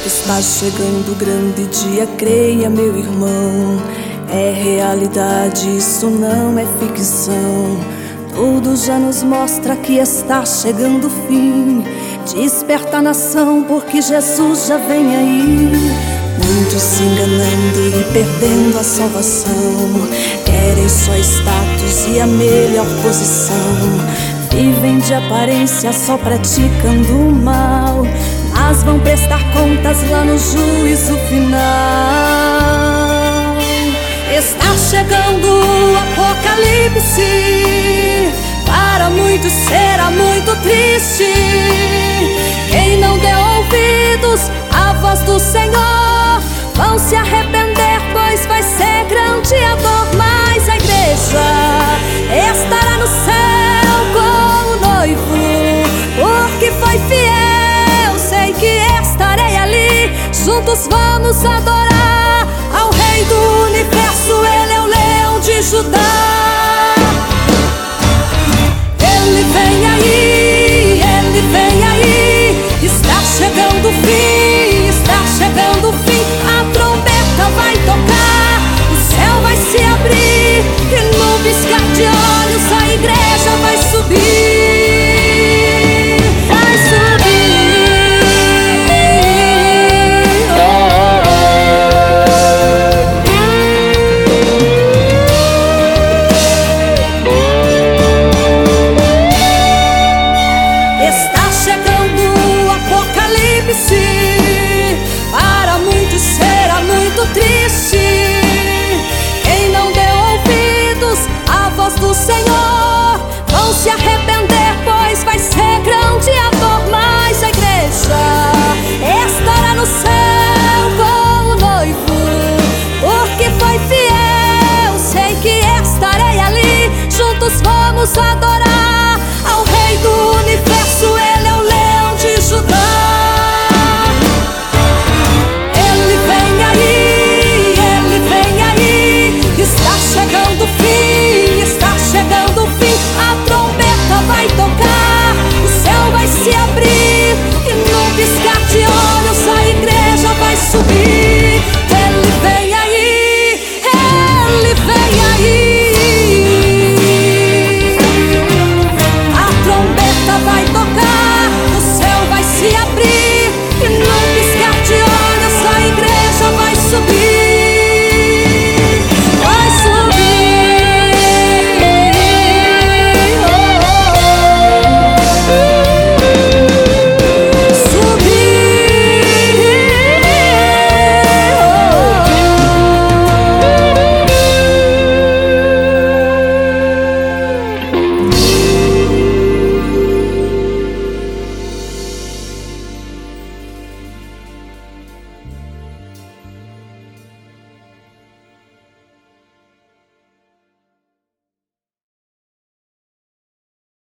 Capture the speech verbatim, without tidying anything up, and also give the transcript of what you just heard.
Está chegando o grande dia, creia, meu irmão. É realidade, isso não é ficção. Tudo já nos mostra que está chegando o fim. Desperta a nação, porque Jesus já vem aí. Muitos se enganando e perdendo a salvação. Querem só status e a melhor posição. Vivem de aparência só praticando o mal, mas vão prestar contas lá no juízo final. Está chegando o apocalipse. Para muitos será muito triste. Quem não deu ouvidos à voz do Senhor vão se arrepender, pois vai ser grande a dor. Mas a igreja estará no céu com o noivo, porque foi fiel. Sei que estarei ali, juntos vamos adorar ao Rei do Universo. Ele é o leão de Judá. Ele vem aí, ele vem aí. Está chegando o fim, está chegando o fim.